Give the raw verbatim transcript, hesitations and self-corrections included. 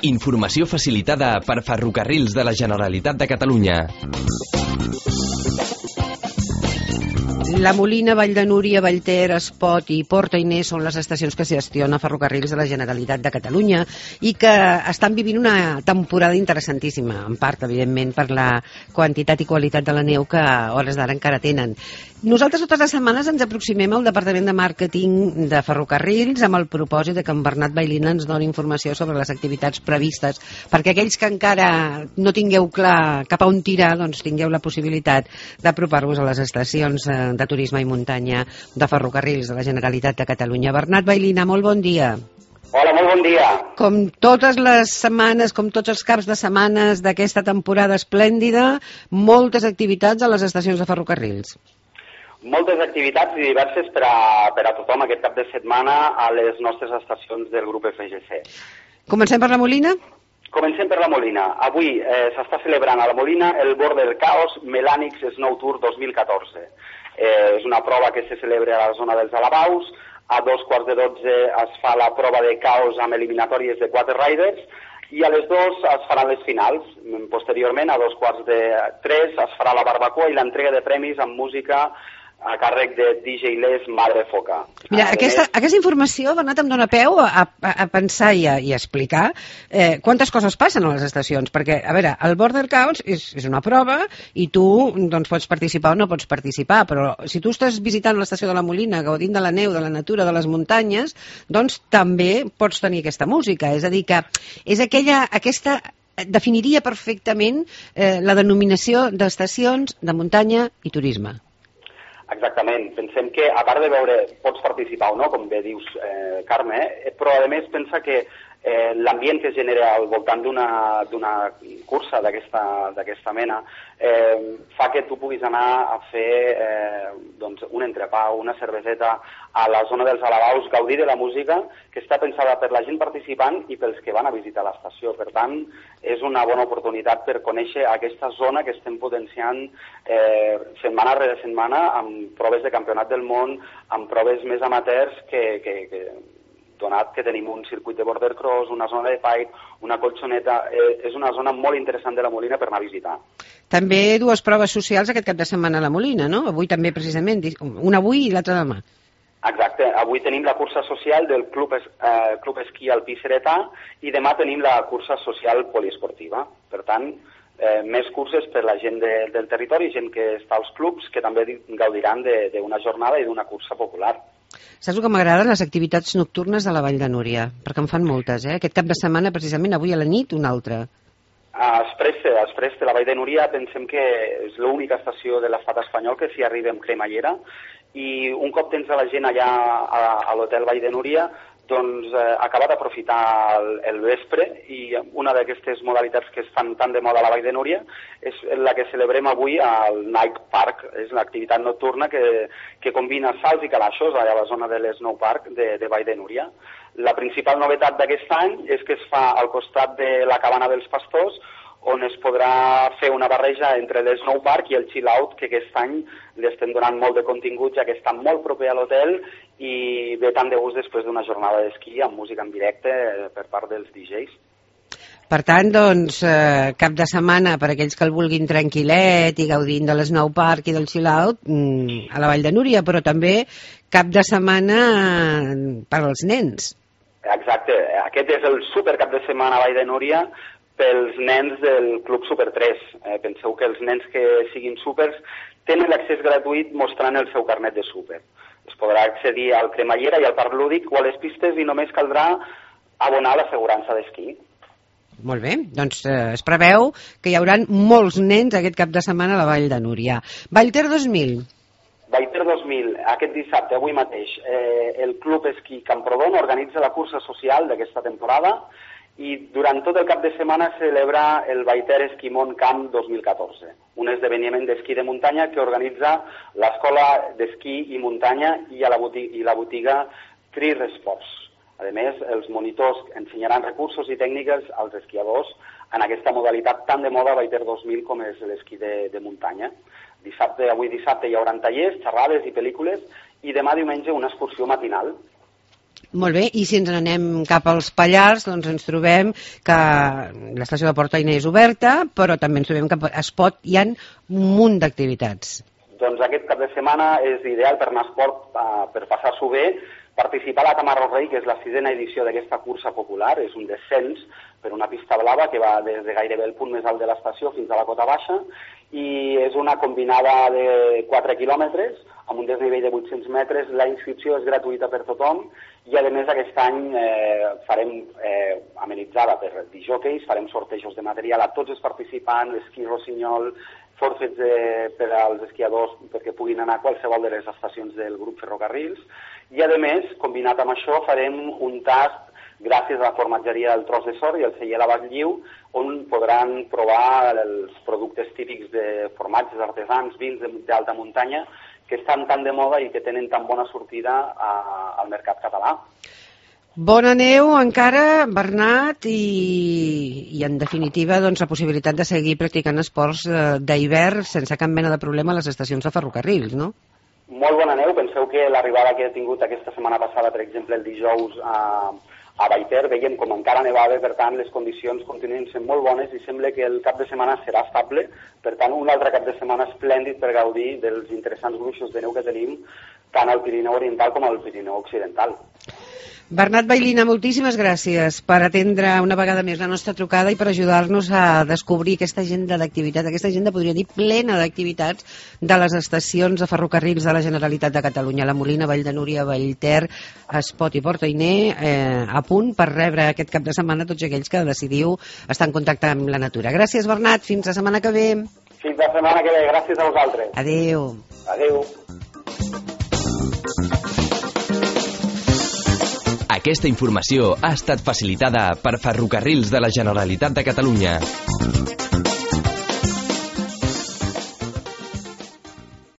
Informació facilitada per Ferrocarrils de la Generalitat de Catalunya. La Molina, Vall de Núria, Vallter, Espot i Port Ainé són les estacions que gestiona Ferrocarrils de la Generalitat de Catalunya i que estan vivint una temporada interessantíssima, en part, evidentment, per la quantitat i qualitat de la neu que a hores d'ara encara tenen. Nosaltres totes les setmanes ens aproximem al Departament de Màrqueting de Ferrocarrils amb el propòsit de que en Bernat Bailina ens doni informació sobre les activitats previstes, perquè aquells que encara no tingueu clar cap a on tirar, doncs tingueu la possibilitat d'apropar-vos a les estacions de turisme i muntanya de Ferrocarrils de la Generalitat de Catalunya. Bernat Bailina, molt bon dia. Hola, molt bon dia. Com totes les setmanes, com tots els caps de setmanes d'aquesta temporada esplèndida, moltes activitats a les estacions de Ferrocarrils. Moltes activitats i diverses per a, per a tothom aquest cap de setmana a les nostres estacions del grup F G C. Comencem per la Molina? Comencem per la Molina. Avui eh, s'està celebrant a la Molina el Border Chaos Melanix Snow Tour dos mil catorze. Eh, és una prova que se celebra a la zona dels Alabaus. A dos quarts de dotze es fa la prova de caos amb eliminatòries de quatre riders i a les dos es faran les finals. Posteriorment, a dos quarts de tres, es farà la barbacoa i l'entrega de premis amb música a càrrec de D J Les Madre Foca. Mira, aquesta, aquesta informació, Bernat, em dona peu a, a, a pensar i a, i a explicar eh, quantes coses passen a les estacions, perquè, a veure, el Border Chaos és, és una prova i tu doncs, pots participar o no pots participar, però si tu estàs visitant l'estació de la Molina, gaudint de la neu, de la natura, de les muntanyes, doncs també pots tenir aquesta música, és a dir que és aquella, aquesta definiria perfectament eh, la denominació d'estacions de muntanya i turisme. Exactament. Pensem que, a part de veure, pots participar o no, com bé dius, eh, Carme, eh, però a més pensa que eh, l'ambient que es genera al voltant d'una d'una cursa d'aquesta mena eh, fa que tu puguis anar a fer eh, doncs un entrepà o una cerveseta a la zona dels Alabaus, gaudir de la música que està pensada per la gent participant i pels que van a visitar l'estació. Per tant, és una bona oportunitat per conèixer aquesta zona que estem potenciant eh, setmana rere setmana amb proves de campionat del món, amb proves més amateurs que, que, que donat que tenim un circuit de border cross, una zona de pipe, una colxoneta, eh, és una zona molt interessant de la Molina per anar a visitar. També dues proves socials aquest cap de setmana a la Molina, no? Avui també, precisament, una avui i l'altra demà. Exacte, avui tenim la cursa social del Club, eh, Club Esquí Alpí Seretà i demà tenim la cursa social poliesportiva. Per tant, eh, més curses per la gent de, del territori, gent que està als clubs, que també gaudiran d'una jornada i d'una cursa popular. Saps el que m'agraden? Les activitats nocturnes de la Vall de Núria, perquè en fan moltes, eh? Aquest cap de setmana, precisament, avui a la nit, una altra. A Expresse, a Expresse, la Vall de Núria, pensem que és l'única estació de l'estat espanyol que s'hi arriba amb cremallera, i un cop tens a la gent allà a, a l'hotel Vall de Núria, doncs eh, acaba d'aprofitar el, el vespre, i una d'aquestes modalitats que estan tan de moda a la Vall de Núria és la que celebrem avui al Night Park. És l'activitat nocturna que, que combina salts i calaixos allà a la zona de l'Snow Park de, de Vall de Núria. La principal novetat d'aquest any és que es fa al costat de la Cabana dels Pastors, on es podrà fer una barreja entre l'Snow Park i el Chill Out, que aquest any li estem donant molt de contingut, ja que està molt proper a l'hotel i ve tant de gust després d'una jornada d'esquí amb música en directe per part dels D Js. Per tant, doncs, eh, cap de setmana per aquells que el vulguin tranquil·let i gaudint de l'Snow Park i del Chill Out mm, a la Vall de Núria, però també cap de setmana per als nens. Exacte, aquest és el super cap de setmana a Vall de Núria pels nens del Club Super tres. Eh, penseu que els nens que siguin supers tenen l'accés gratuït mostrant el seu carnet de súper. Es podrà accedir al cremallera i al parc lúdic o a les pistes i només caldrà abonar l'assegurança d'esquí. Molt bé, doncs eh, es preveu que hi haurà molts nens aquest cap de setmana a la Vall de Núria. Vallter dos mil. Vallter dos mil, aquest dissabte, avui mateix, eh, el Club Esquí Camprodon organitza la cursa social d'aquesta temporada i durant tot el cap de setmana celebra el Vallter Esquimón Camp dos mil catorze, un esdeveniment d'esquí de muntanya que organitza l'Escola d'Esquí i Muntanya i, a la, botiga, i la botiga Tri Sports. A més, els monitors ensenyaran recursos i tècniques als esquiadors en aquesta modalitat tan de moda Vallter dos mil com és l'esquí de, de muntanya. Dissabte, avui dissabte hi haurà tallers, xerrades i pel·lícules i demà diumenge una excursió matinal. Molt bé, i si ens n'anem cap als Pallars, doncs ens trobem que l'estació de Port Ainé és oberta, però també ens trobem que a Espot hi ha un munt d'activitats. Doncs aquest cap de setmana és ideal per anar a Espot, uh, per passar-s'ho bé, participar a la Tamarra del Rei, que és la sisena edició d'aquesta cursa popular, és un descens per una pista blava que va des de gairebé el punt més alt de l'estació fins a la cota baixa, i és una combinada de quatre quilòmetres, amb un desnivell de vuit-cents metres. La inscripció és gratuïta per tothom, i a més aquest any eh, farem eh, amenitzada per disjòqueis, farem sortejos de material a tots els participants, esquí rossinyol, forfets de, per als esquiadors perquè puguin anar a qualsevol de les estacions del grup Ferrocarrils, i a més, combinat amb això, farem un tast gràcies a la formatgeria del Tros de Sort i el celler a Batlliu, on podran provar els productes típics de formatges artesans, vins d'alta muntanya, que estan tan de moda i que tenen tan bona sortida a, al mercat català. Bona neu encara, Bernat, i, i en definitiva doncs, la possibilitat de seguir practicant esports d'hivern sense cap mena de problema a les estacions de ferrocarrils, no? Molt bona neu. Penseu que l'arribada que he tingut aquesta setmana passada, per exemple, el dijous a, a Baiter, veiem com encara nevava, per tant, les condicions continuen sent molt bones i sembla que el cap de setmana serà estable. Per tant, un altre cap de setmana esplèndid per gaudir dels interessants gruixos de neu que tenim tant al Pirineu Oriental com al Pirineu Occidental. Bernat Bailina, moltíssimes gràcies per atendre una vegada més la nostra trucada i per ajudar-nos a descobrir aquesta agenda d'activitats, aquesta agenda, podria dir, plena d'activitats de les estacions de ferrocarrils de la Generalitat de Catalunya, la Molina, Vall de Núria, Vallter, Espot i Port Ainé, eh, a punt per rebre aquest cap de setmana tots aquells que decidiu estar en contacte amb la natura. Gràcies, Bernat, fins la setmana que ve. Fins la setmana que ve, gràcies a vosaltres. Adéu. Adéu. Aquesta informació ha estat facilitada per Ferrocarrils de la Generalitat de Catalunya.